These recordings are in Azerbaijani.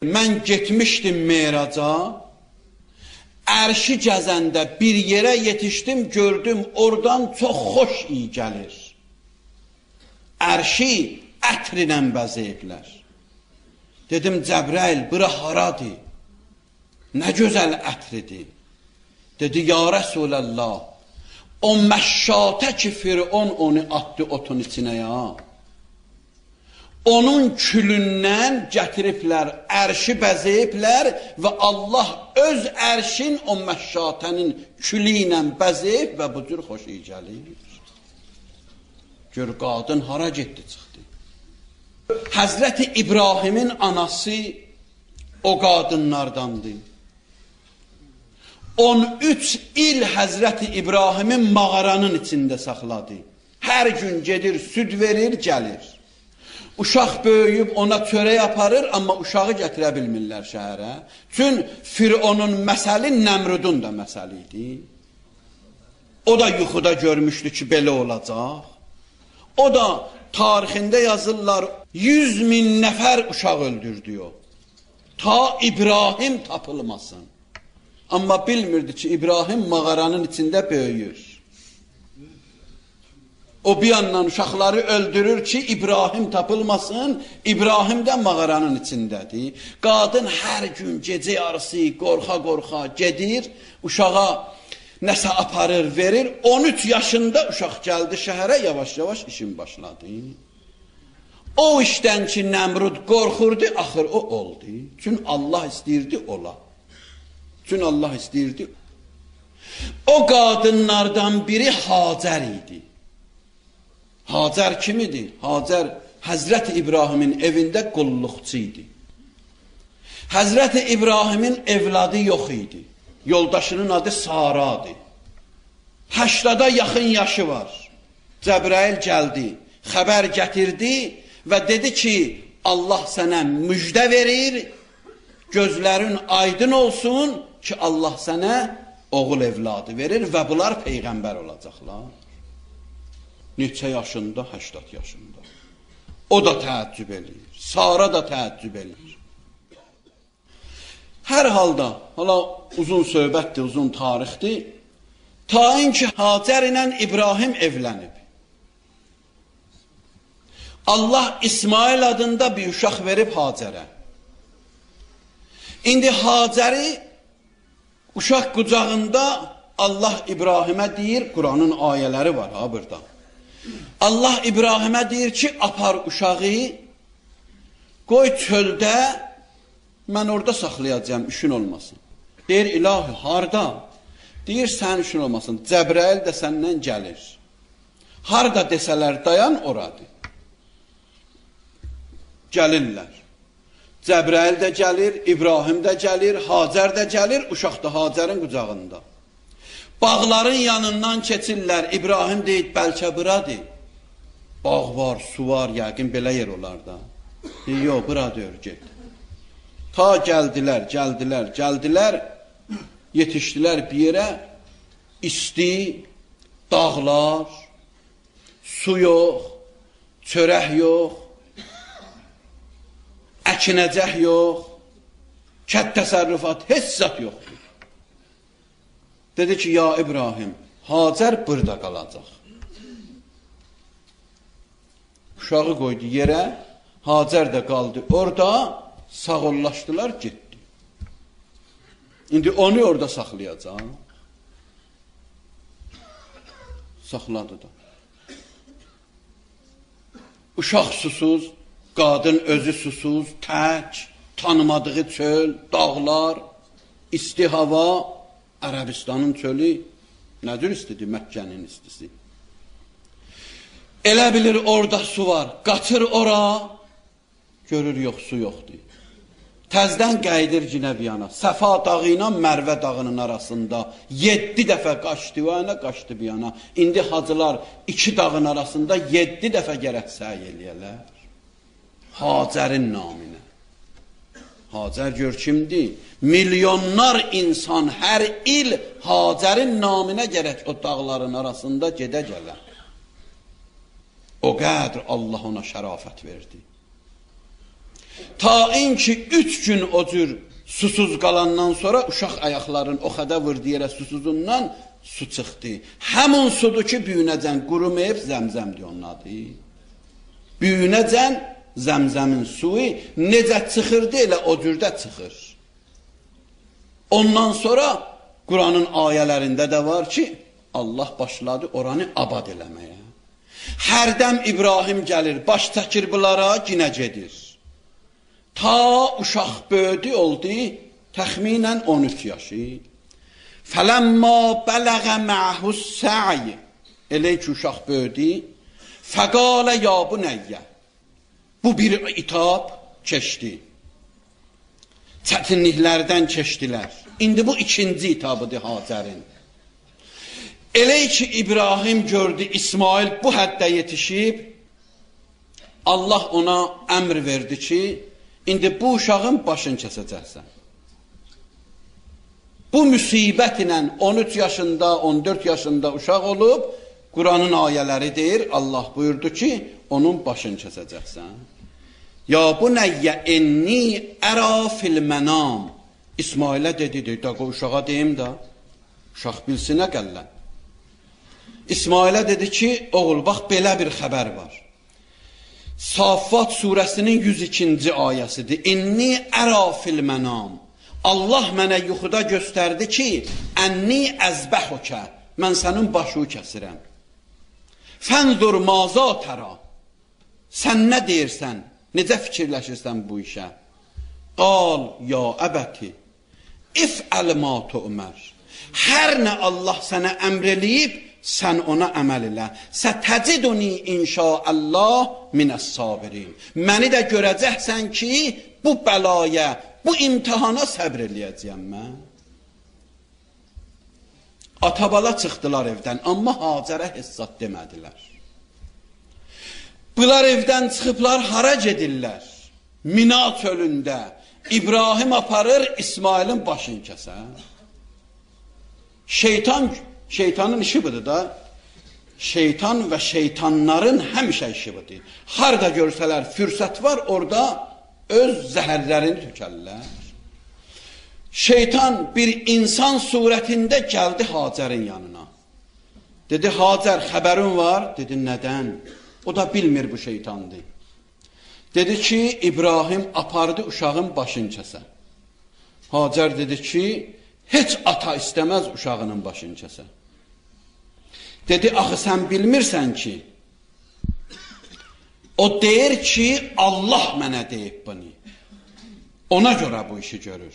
Mən getmişdim Meyraca, ərşi gəzəndə bir yerə yetişdim, gördüm oradan çox xoş iyi gəlir. Ərşi ətrinə bəzəyiblər. Dedim, Cəbrail, bura haradır? Nə gözəl ətridir. Dedi, ya Rəsulallah, o məşşatə ki Firon onu atdı otun içinə ya. Onun külündən gətiriblər, ərşi bəzəyiblər və Allah öz ərşin o məşşatənin külü ilə bəzəyib və bu cür xoş iyi gəlir. Gör, qadın hara getdi, çıxdı. Həzrəti İbrahimin anası o qadınlardandır. 13 il Həzrəti İbrahimin mağaranın içində saxladı. Hər gün gedir, süd verir, gəlir. Uşaq böyüyüb ona çörək aparır, amma uşağı gətirə bilmirlər şəhərə. Çün Fironun məsəli Nəmrudun da məsəli idi. O da yuxuda görmüşdü ki, belə olacaq. O da tarixində yazırlar, 100.000 nəfər uşaq öldürdü o. Ta İbrahim tapılmasın. Amma bilmirdi ki, İbrahim mağaranın içində böyüyür. O bir yandan uşaqları öldürür ki, İbrahim tapılmasın, İbrahim də mağaranın içindədir. Qadın hər gün gecə yarısı qorxa-qorxa gedir, uşağa nəsə aparır, verir. 13 yaşında uşaq gəldi şəhərə, yavaş-yavaş işin başladı. O işdən ki, Nəmrud qorxurdu, axır o oldu. Çünki Allah istəyirdi ola. Çünki Allah istəyirdi. O qadınlardan biri Hacər idi. Hacər kim idi? Hacər Həzrəti İbrahimin evində qulluqçu idi. Həzrəti İbrahimin evladı yox idi. Yoldaşının adı Saradır. 80-a yaxın yaşı var. Cəbrail gəldi, xəbər gətirdi və dedi ki, Allah sənə müjdə verir, gözlərin aydın olsun ki, Allah sənə oğul evladı verir və bunlar peyğəmbər olacaqlar. Neçə yaşında? 80 yaşında. O da təəccüb eləyir. Sara da təəccüb eləyir. Hər halda, hala uzun söhbətdir, uzun tarixdir. Tayin ki, Hacər ilə İbrahim evlənib. Allah İsmail adında bir uşaq verib Hacərə. İndi Hacəri uşaq qucağında Allah İbrahimə deyir, Quranın ayələri var ha burada. Allah İbrahimə deyir ki, apar uşağı, qoy çöldə, mən orada saxlayacağım, işin olmasın. Deyir, ilahi, harda? Deyir, sən işin olmasın, Cəbrail də səndən gəlir. Harda desələr dayan, oradır. Gəlirlər. Cəbrail də gəlir, İbrahim də gəlir, Hacər də gəlir, uşaq da Hacərin qucağında. Bağların yanından keçirlər, İbrahim deyir, bəlkə buradır. Bağ var, su var, yəqin belə yer olar da. Deyir, yox, buradır, get. Ta gəldilər, yetişdilər bir yerə, isti, dağlar, su yox, çörək yox, əkinəcək yox, kənd təsərrüfat, heç zat yoxdur. Dedi ki, ya İbrahim, Hacər burada qalacaq. Uşağı qoydu yerə, Hacər də qaldı orada, sağollaşdılar, getdi. İndi onu orada saxlayacaq. Saxladı da. Uşaq susuz, qadın özü susuz, tək, tanımadığı çöl, dağlar, isti hava, Ərəbistanın çölü, nədir istidir? Məkkənin istisi. Elə bilir orada su var, qaçır ora, görür yox, su yoxdur. Təzdən qayıdır yenə bir yana, Səfa dağı ilə Mərvə dağının arasında 7 dəfə qaçdı o yana, qaçdı bir yana. İndi hacılar 2 dağın arasında 7 dəfə gərək səy eləyələr. Hacərin naminə. Hacər gör kimdir? Milyonlar insan hər il Hacərin naminə gərək o dağların arasında gedə gələr. O qədr Allah ona şərafət verdi. Tain ki 3 gün o cür susuz qalandan sonra uşaq ayaqların o xədə vurdu yerə susuzundan su çıxdı. Həmin sudur ki, büyünəcən qurumayıb zəmzəmdir onun adı. Büyünəcən zəmzəmin suyu necə çıxırdı elə o cürdə çıxır. Ondan sonra Quranın ayələrində də var ki, Allah başladı oranı abad eləməyə. Hərdən İbrahim gəlir, baş çəkir bunlara, yenə gedir. Ta uşaq böyüdü oldu, təxminən 13 yaşı. Fələmma bələğə mə'hus sə'i. Elə ki, uşaq böyüdü. Fəqalə ya bunəyyə. Bu bir itab keçdi. Çətinliklərdən keçdilər. İndi bu ikinci itabıdır Hacərin. Elə ki, İbrahim gördü, İsmail bu həddə yetişib, Allah ona əmr verdi ki, indi bu uşağın başını kəsəcəksən. Bu müsibət ilə 13 yaşında, 14 yaşında uşaq olub, Quranın ayələri deyir, Allah buyurdu ki, onun başını kəsəcəksən. Ya bu nəyyə enni ərə fil mənam. İsmailə dedi, uşağa deyim də, uşaq bilsinə qəllən. İsmailə dedi ki, oğul, bax, belə bir xəbər var. Saffat surəsinin 102-ci ayəsidir. İnni ərə fil mənam. Allah mənə yuxuda göstərdi ki, ənni əzbəhukə. Mən sənin başını kəsirəm. Fənzur maza tərə. Sən nə deyirsən? Necə fikirləşirsən bu işə? Qal, ya əbəti, if'əl ma tu'mər. Hər nə Allah sənə əmr eləyib, sən ona əməl elə. Sətəciduni inşaallah minəs-sabirin. Məni də görəcəksən ki, bu bəlaya, bu imtihana səbr eləyəcəyəm mən. Atabala çıxdılar evdən, amma Hacərə hesab demədilər. Bunlar evdən çıxıblar, hara gedirlər? Mina çölündə İbrahim aparır, İsmailin başını kəsər. Şeytanın işi budur da. Şeytan və şeytanların həmişə işi budur. Harada görsələr fürsət var, orada öz zəhərlərini tökərlər. Şeytan bir insan surətində gəldi Hacərin yanına. Dedi, Hacər, xəbərin var? Dedi, nədən? O da bilmir bu şeytandır. Dedi ki, İbrahim apardı uşağın başını kəsə. Hacər dedi ki, heç ata istəməz uşağının başını kəsə. Dedi, axı sən bilmirsən ki, o deyir ki, Allah mənə deyib bunu. Ona görə bu işi görür.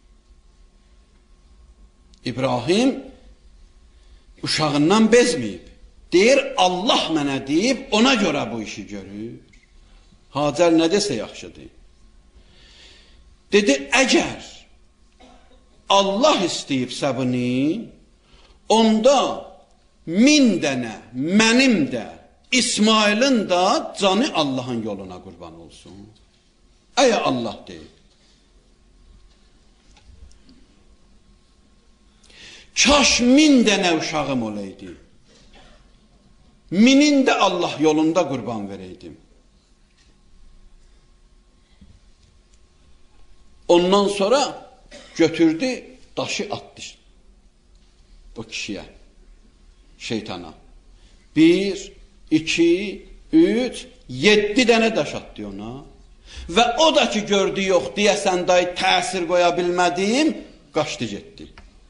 İbrahim uşağından bezməyib. Deyir, Allah mənə deyib, ona görə bu işi görür. Hacər nə desə yaxşıdır. Dedi, əgər Allah istəyibsə bunu, onda 1000 dənə mənim də, İsmailin də canı Allahın yoluna qurban olsun. Əgər Allah deyib. Kaş 1000 dənə uşağım olaydı. 1000'in də Allah yolunda qurban verəydim. Ondan sonra götürdü, daşı attı bu kişiyə, şeytana. 1, 2, 3, 7 dənə daş attı ona. Və o da ki gördü, yox, deyəsən day təsir qoya bilmədim, qaçdı getdi.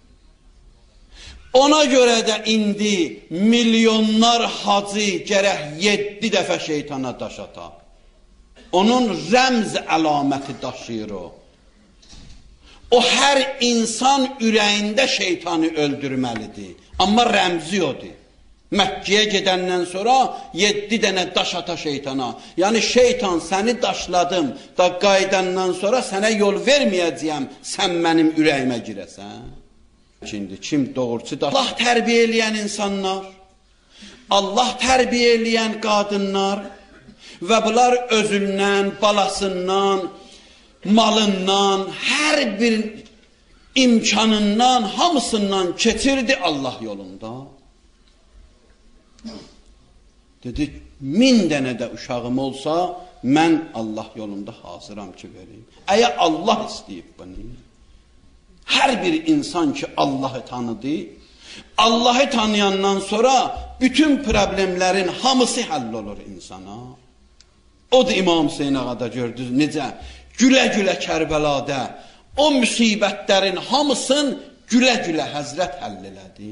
Ona görə də indi milyonlar hacı gərək 7 dəfə şeytana daş ata. Onun rəmz əlaməti daşıyır o. O hər insan ürəyində şeytanı öldürməlidir. Amma rəmzi odur. Məkkəyə gedəndən sonra 7 dənə daş ata şeytana. Yəni şeytan səni daşladım da qaydandan sonra sənə yol verməyəcəyəm, sən mənim ürəyimə girəsən. Şimdi kim doğrusu da Allah tərbiyə eləyən insanlar, Allah tərbiyə eləyən qadınlar və bunlar özündən, balasından, malından, hər bir imkanından, hamısından keçirdi Allah yolunda. Dedi, 1000 dənə də uşağım olsa, mən Allah yolunda hazıram ki, verim. Əgər Allah istəyib bunu, hər bir insan ki, Allahı tanıdı, Allahı tanıyandan sonra bütün problemlərin hamısı həll olur insana. O da İmam Hüseyin Ağada gördünüz, necə gülə-gülə Kərbəlada o müsibətlərin hamısını gülə-gülə Həzrət həll elədi.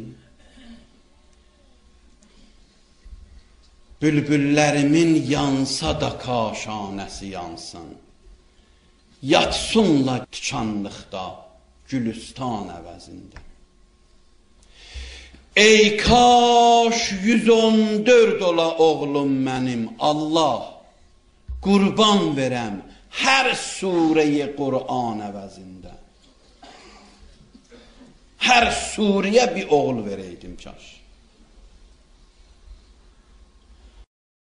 Bülbüllərimin yansa da kaşanəsi yansın, yatsınla tikanlıqda Gülüstan əvəzində. Ey kaş 114 ola oğlum mənim, Allah qurban verəm hər surəyi Qur'an əvəzində. Hər surəyə bir oğul verəydim kaş.